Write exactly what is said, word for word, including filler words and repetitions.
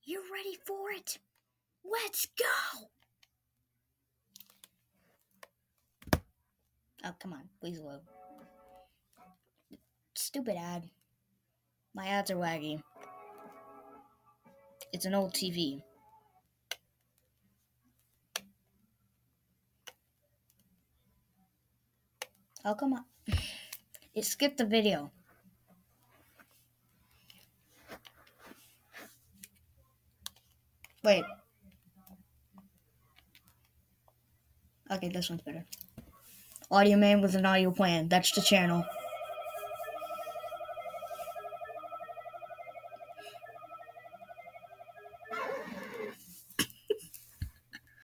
You ready for it? Let's go! Oh, come on. Please load. Stupid ad. My ads are laggy. It's an old T V. Oh, come on. It skipped the video. Wait. Okay, this one's better. Audio Man with an audio plan. That's the channel.